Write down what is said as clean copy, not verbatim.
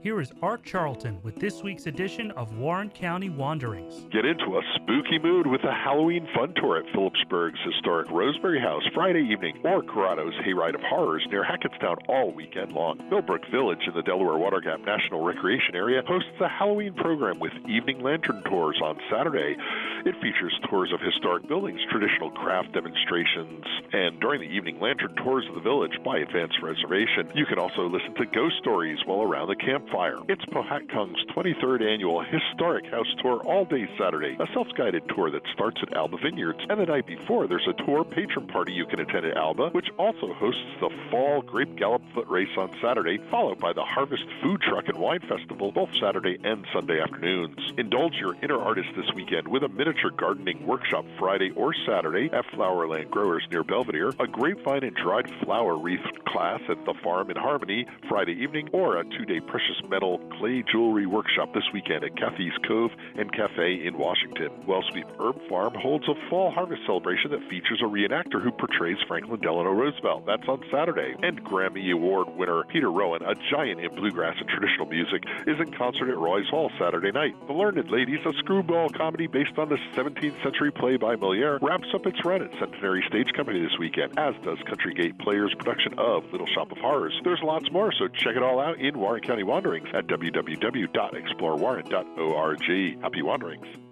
Here is Art Charlton with this week's edition of Warren County Wanderings. Get into a spooky mood with a Halloween fun tour at Phillipsburg's historic Roseberry House Friday evening, or Corrado's Hayride of Horrors near Hackettstown all weekend long. Millbrook Village in the Delaware Water Gap National Recreation Area hosts a Halloween program with evening lantern tours on Saturday. It features tours of historic buildings, traditional craft demonstrations, and during the evening lantern tours of the village by advance reservation. You can also listen to ghost stories while around the campfire. It's Powhatkong's 23rd annual Historic House Tour all day Saturday, a self-guided tour that starts at Alba Vineyards, and the night before there's a tour patron party you can attend at Alba, which also hosts the Fall Grape Gallop Foot Race on Saturday, followed by the Harvest Food Truck and Wine Festival both Saturday and Sunday afternoons. Indulge your inner artist this weekend with a miniature gardening workshop Friday or Saturday at Flowerland Growers near Belvedere, a grapevine and dried flower wreath class at the Farm in Harmony Friday evening, or a 2-day precious metal clay jewelry workshop this weekend at Cathy's Cove and Cafe in Washington. Wellsweep Herb Farm holds a fall harvest celebration that features a reenactor who portrays Franklin Delano Roosevelt. That's on Saturday. And Grammy Award winner Peter Rowan, a giant in bluegrass and traditional music, is in concert at Roy's Hall Saturday night. The Learned Ladies, a screwball comedy based on the 17th century play by Moliere, wraps up its run at Centenary Stage Company this weekend, as does Country Gate Players' production of Little Shop of Horrors. There's lots more, so check it all out in Warren County Wanderings at www.explorewarren.org. Happy wanderings.